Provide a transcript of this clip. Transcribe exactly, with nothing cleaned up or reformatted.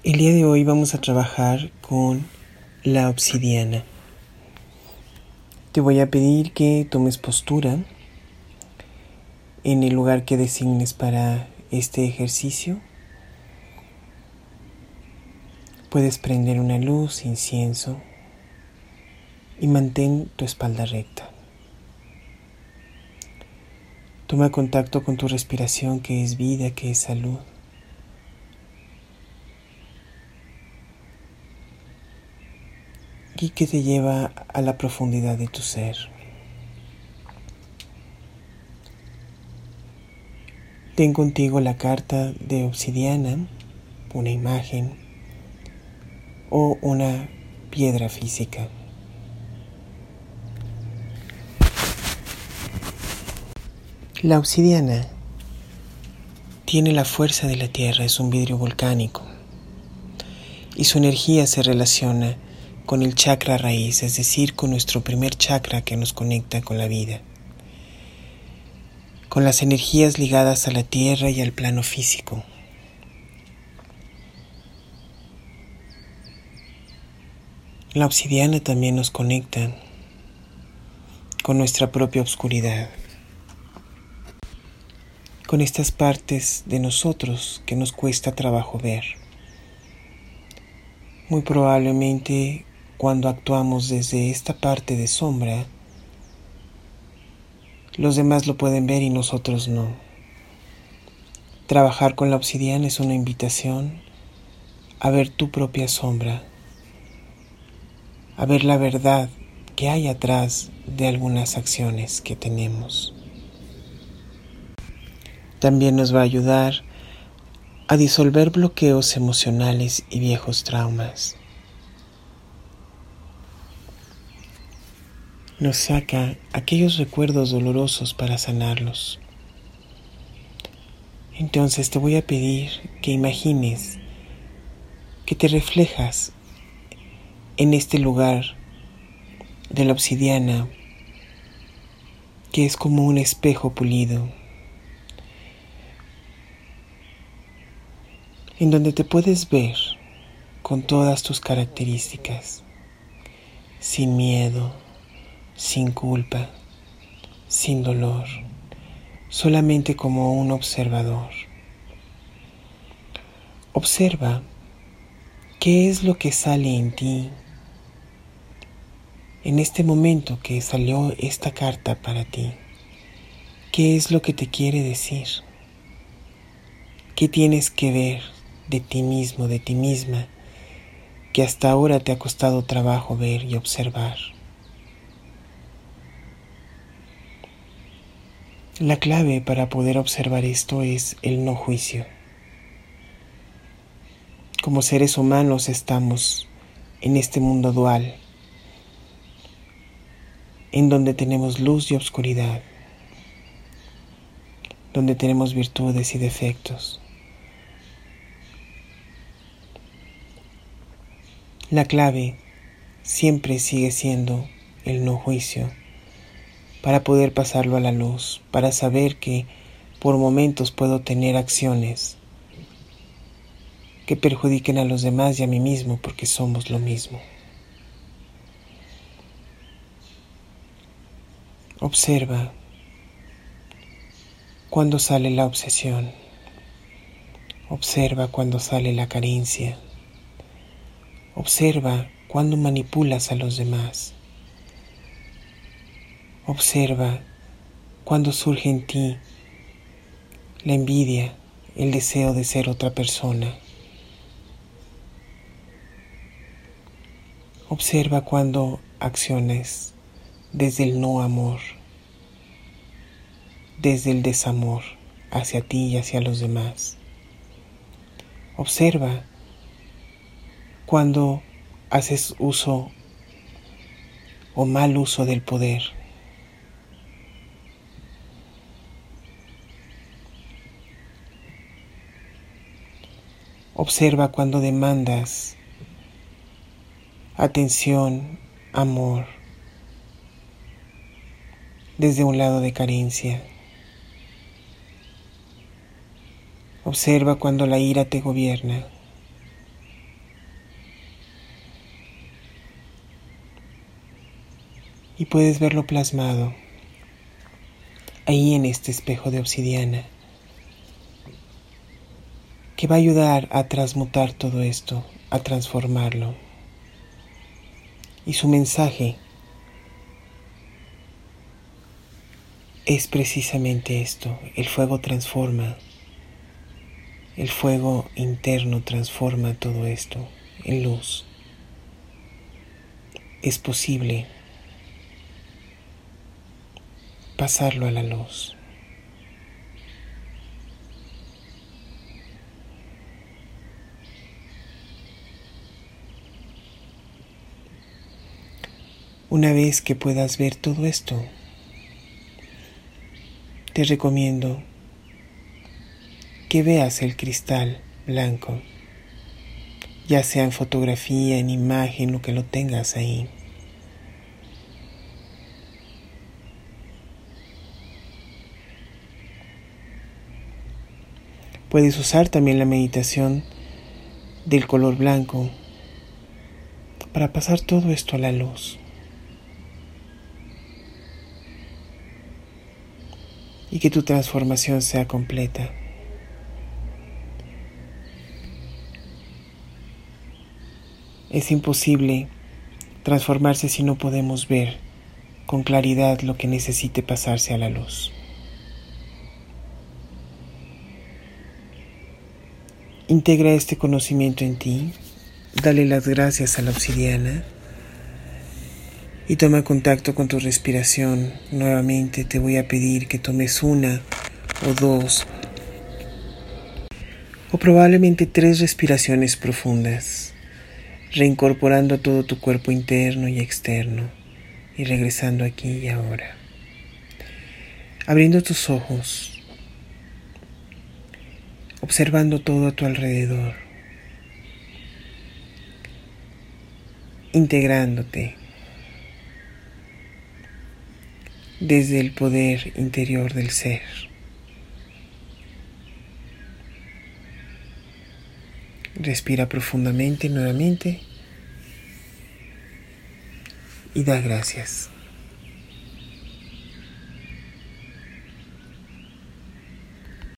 El día de hoy vamos a trabajar con la obsidiana. Te voy a pedir que tomes postura en el lugar que designes para este ejercicio. Puedes prender una luz, incienso y mantén tu espalda recta. Toma contacto con tu respiración, que es vida, que es salud. Y que te lleva a la profundidad de tu ser. Ten contigo la carta de obsidiana, una imagen o una piedra física. La obsidiana tiene la fuerza de la tierra, es un vidrio volcánico y su energía se relaciona con el chakra raíz, es decir, con nuestro primer chakra que nos conecta con la vida, con las energías ligadas a la tierra y al plano físico. La obsidiana también nos conecta con nuestra propia oscuridad, con estas partes de nosotros que nos cuesta trabajo ver. Muy probablemente cuando actuamos desde esta parte de sombra, los demás lo pueden ver y nosotros no. Trabajar con la obsidiana es una invitación a ver tu propia sombra, a ver la verdad que hay atrás de algunas acciones que tenemos. También nos va a ayudar a disolver bloqueos emocionales y viejos traumas. Nos saca aquellos recuerdos dolorosos para sanarlos. Entonces te voy a pedir que imagines que te reflejas en este lugar de la obsidiana, que es como un espejo pulido, en donde te puedes ver con todas tus características, sin miedo, sin culpa, sin dolor, solamente como un observador. Observa qué es lo que sale en ti en este momento que salió esta carta para ti. ¿Qué es lo que te quiere decir? ¿Qué tienes que ver de ti mismo, de ti misma, que hasta ahora te ha costado trabajo ver y observar? La clave para poder observar esto es el no juicio. Como seres humanos estamos en este mundo dual, en donde tenemos luz y oscuridad, donde tenemos virtudes y defectos. La clave siempre sigue siendo el no juicio, para poder pasarlo a la luz, para saber que por momentos puedo tener acciones que perjudiquen a los demás y a mí mismo, porque somos lo mismo. Observa cuando sale la obsesión. Observa cuando sale la carencia. Observa cuando manipulas a los demás. Observa cuando surge en ti la envidia, el deseo de ser otra persona. Observa cuando acciones desde el no amor, desde el desamor hacia ti y hacia los demás. Observa cuando haces uso o mal uso del poder. Observa cuando demandas atención, amor, desde un lado de carencia. Observa cuando la ira te gobierna. y puedes verlo plasmado ahí en este espejo de obsidiana, que va a ayudar a transmutar todo esto, a transformarlo. Y su mensaje es precisamente esto: el fuego transforma, el fuego interno transforma todo esto en luz. Es posible pasarlo a la luz. Una vez que puedas ver todo esto, te recomiendo que veas el cristal blanco, ya sea en fotografía, en imagen, lo que lo tengas ahí. Puedes usar también la meditación del color blanco para pasar todo esto a la luz. Y que tu transformación sea completa. Es imposible transformarse si no podemos ver con claridad lo que necesite pasarse a la luz. Integra este conocimiento en ti, dale las gracias a la obsidiana y toma contacto con tu respiración. Nuevamente te voy a pedir que tomes una o dos o probablemente tres respiraciones profundas, reincorporando todo tu cuerpo interno y externo y regresando aquí y ahora. Abriendo tus ojos, observando todo a tu alrededor, integrándote desde el poder interior del ser. Respira profundamente nuevamente y da gracias.